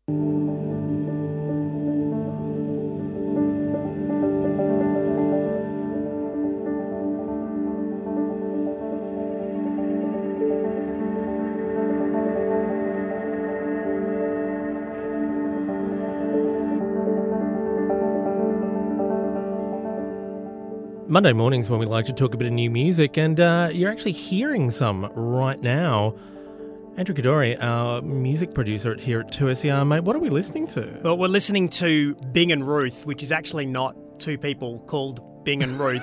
Monday mornings when we like to talk a bit of new music, and you're actually hearing some right now. Andrew Kadori, our music producer here at 2SER, mate, what are we listening to? Well, we're listening to Bing and Ruth, which is actually not two people called Bing and Ruth.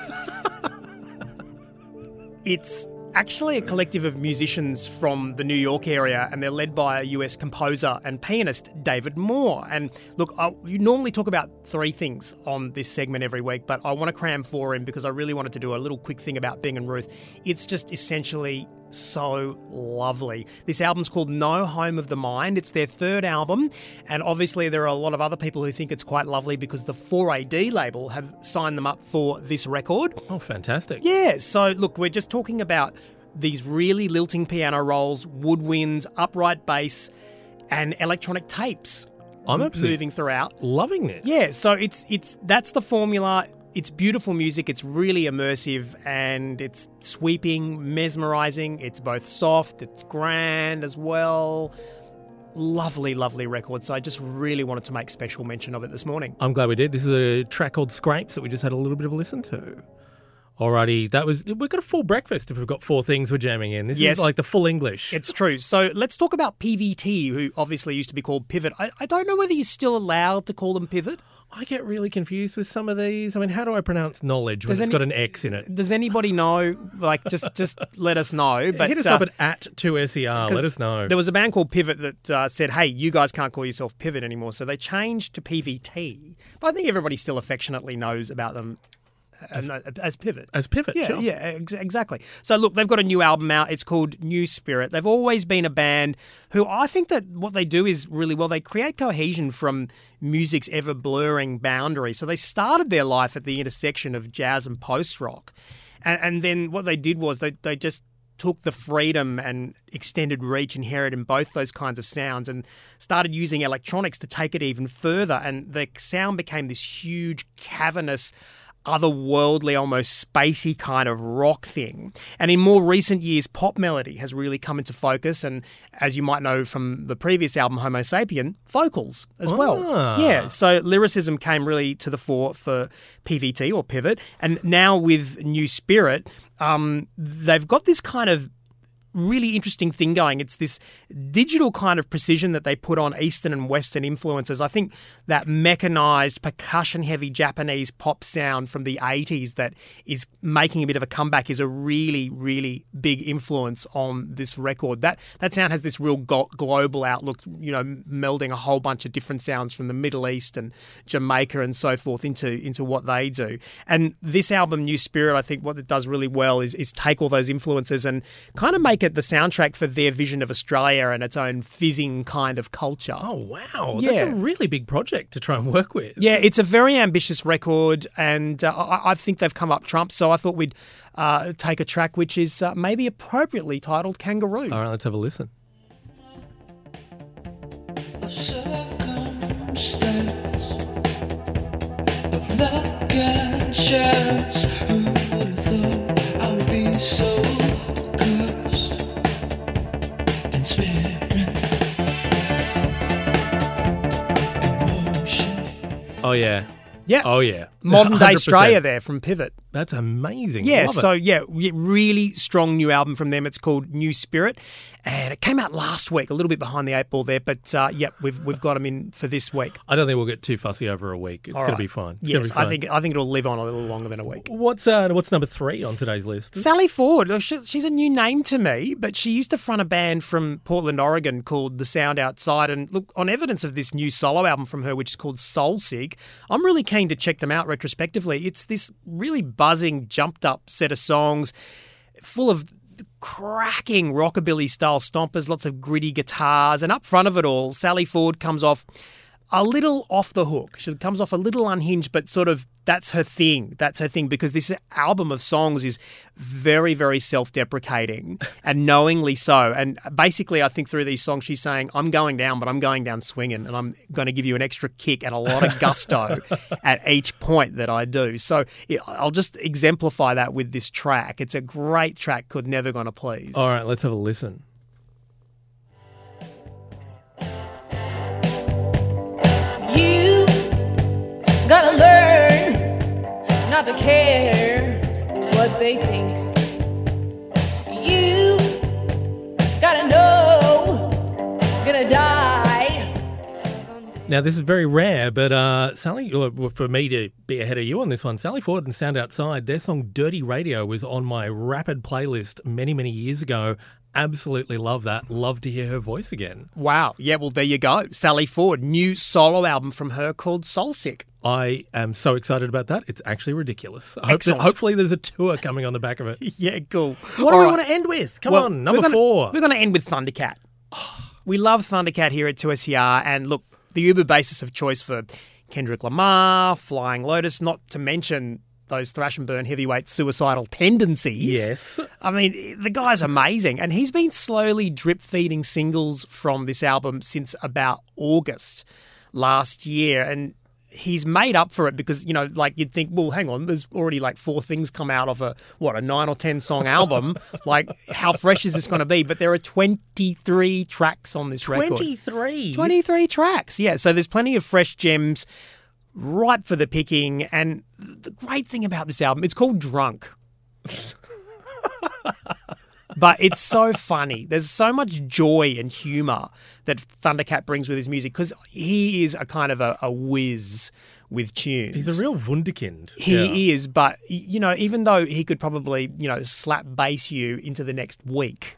It's actually a collective of musicians from the New York area, and they're led by a US composer and pianist, David Moore. And look, you normally talk about three things on this segment every week, but I want to cram four in because I really wanted to do a little quick thing about Bing and Ruth. It's just essentially so lovely. This album's called No Home of the Mind. It's their third album, and obviously there are a lot of other people who think it's quite lovely because the 4AD label have signed them up for this record. Oh, fantastic. Yeah, so look, we're just talking about these really lilting piano rolls, woodwinds, upright bass, and electronic tapes. I'm absolutely moving throughout. Loving this. Yeah, so it's that's the formula. It's beautiful music, it's really immersive, and it's sweeping, mesmerising. It's both soft, it's grand as well. Lovely, lovely record. So I just really wanted to make special mention of it this morning. I'm glad we did. This is a track called Scrapes that we just had a little bit of a listen to. Alrighty, we've got a full breakfast if we've got four things we're jamming in. This is like the full English. It's true. So let's talk about PVT, who obviously used to be called Pivot. I don't know whether you're still allowed to call them Pivot. I get really confused with some of these. I mean, how do I pronounce knowledge when it's got an X in it? Does anybody know? Like, just let us know. But hit us up at 2SER. Let us know. There was a band called Pivot that said, hey, you guys can't call yourself Pivot anymore. So they changed to PVT. But I think everybody still affectionately knows about them as Pivot. As Pivot, yeah, sure. Yeah, exactly. So look, they've got a new album out. It's called New Spirit. They've always been a band who I think that what they do is really well. They create cohesion from music's ever-blurring boundaries. So they started their life at the intersection of jazz and post-rock. And then what they did was they just took the freedom and extended reach inherent in both those kinds of sounds and started using electronics to take it even further. And the sound became this huge, cavernous, otherworldly, almost spacey kind of rock thing. And in more recent years, pop melody has really come into focus. And as you might know from the previous album, Homo Sapien, vocals as well. Yeah, so lyricism came really to the fore for PVT or Pivot. And now with New Spirit, they've got this kind of really interesting thing going. It's this digital kind of precision that they put on Eastern and Western influences. I think that mechanized, percussion-heavy Japanese pop sound from the 80s that is making a bit of a comeback is a really, really big influence on this record. That sound has this real global outlook, you know, melding a whole bunch of different sounds from the Middle East and Jamaica and so forth into what they do. And this album, New Spirit, I think what it does really well is take all those influences and kind of make it the soundtrack for their vision of Australia and its own fizzing kind of culture. Oh, wow. Yeah. That's a really big project to try and work with. Yeah, it's a very ambitious record, and I think they've come up trumps, so I thought we'd take a track which is maybe appropriately titled Kangaroo. All right, let's have a listen. Of luck and chance, who would have thought I would be so cursed and spirit emotion. Oh, yeah. Yeah. Oh, yeah. Modern day 100%. Australia there from Pivot. That's amazing. Yeah, Love it. so yeah, really strong new album from them. It's called New Spirit, and it came out last week, a little bit behind the eight ball there, but we've got them in for this week. I don't think we'll get too fussy over a week. It's going to be fine. It's gonna Yes, be fine. I think it'll live on a little longer than a week. What's number 3 on today's list? Sally Ford. She's a new name to me, but she used to front a band from Portland, Oregon called The Sound Outside. And look, on evidence of this new solo album from her, which is called Soul Sig, I'm really keen to check them out retrospectively. It's this really buzzing, jumped up set of songs full of cracking rockabilly style stompers, lots of gritty guitars. And up front of it all, Sally Ford comes off a little off the hook. She comes off a little unhinged, but sort of that's her thing. That's her thing, because this album of songs is very, very self-deprecating and knowingly so. And basically, I think through these songs, she's saying, I'm going down, but I'm going down swinging, and I'm going to give you an extra kick and a lot of gusto at each point that I do. So I'll just exemplify that with this track. It's a great track called Never Gonna Please. All right, let's have a listen. You gotta learn not to care what they think. You gotta know you're gonna die someday. Now, this is very rare, but Sally, for me to be ahead of you on this one, Sally Ford and Sound Outside, their song Dirty Radio was on my Rapid playlist many, many years ago. Absolutely love that. Love to hear her voice again. Wow. Yeah, well, there you go. Sally Ford, new solo album from her called Soul Sick. I am so excited about that. It's actually ridiculous. Excellent. Hopefully there's a tour coming on the back of it. Yeah, cool. What do we want to end with? Come on, number 4. We're going to end with Thundercat. We love Thundercat here at 2SER, and look, the uber basis of choice for Kendrick Lamar, Flying Lotus, not to mention those thrash and burn heavyweight suicidal tendencies. Yes. I mean, the guy's amazing. And he's been slowly drip-feeding singles from this album since about August last year. And he's made up for it because, you know, like you'd think, well, hang on, there's already like 4 things come out of a 9 or 10 song album. Like, how fresh is this going to be? But there are 23 tracks on this record. 23 tracks. Yeah, so there's plenty of fresh gems ripe for the picking. And the great thing about this album, it's called Drunk. But it's so funny. There's so much joy and humour that Thundercat brings with his music, because he is a kind of a whiz with tunes. He's a real wunderkind. He is, but, you know, even though he could probably, you know, slap bass you into the next week,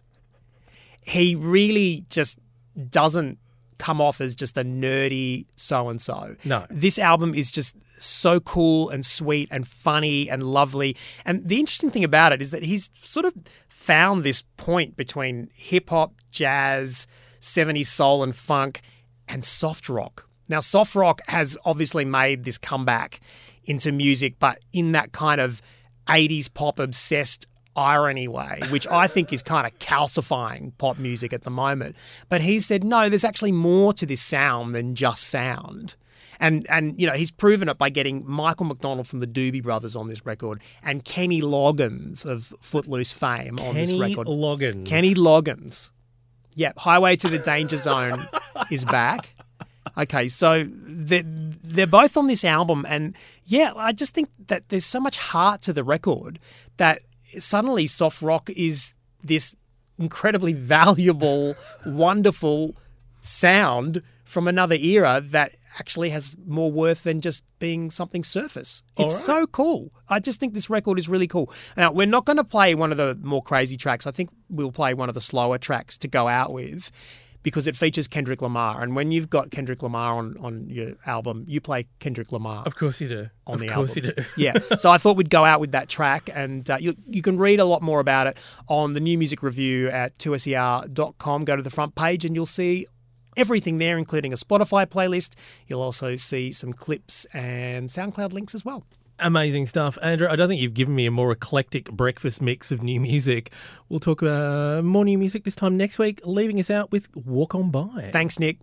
he really just doesn't come off as just a nerdy so-and-so. No. This album is just so cool and sweet and funny and lovely. And the interesting thing about it is that he's sort of found this point between hip-hop, jazz, 70s soul and funk, and soft rock. Now, soft rock has obviously made this comeback into music, but in that kind of 80s pop-obsessed irony way, which I think is kind of calcifying pop music at the moment. But he said, no, there's actually more to this sound than just sound. And you know, he's proven it by getting Michael McDonald from the Doobie Brothers on this record and Kenny Loggins of Footloose fame on this record. Kenny Loggins. Yeah, Highway to the Danger Zone is back. Okay, so they're both on this album, and yeah, I just think that there's so much heart to the record that suddenly soft rock is this incredibly valuable, wonderful sound from another era that actually has more worth than just being something surface. It's so cool. I just think this record is really cool. Now, we're not going to play one of the more crazy tracks. I think we'll play one of the slower tracks to go out with, because it features Kendrick Lamar. And when you've got Kendrick Lamar on your album, you play Kendrick Lamar. Of course you do. On the album. Of course album. you do. Yeah. So I thought we'd go out with that track, and you can read a lot more about it on the New Music Review at 2ser.com. Go to the front page and you'll see everything there, including a Spotify playlist. You'll also see some clips and SoundCloud links as well. Amazing stuff. Andrew, I don't think you've given me a more eclectic breakfast mix of new music. We'll talk about more new music this time next week, leaving us out with Walk On By. Thanks, Nick.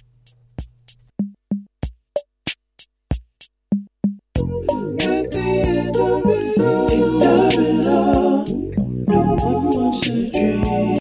At the end of it all, no one wants to dream.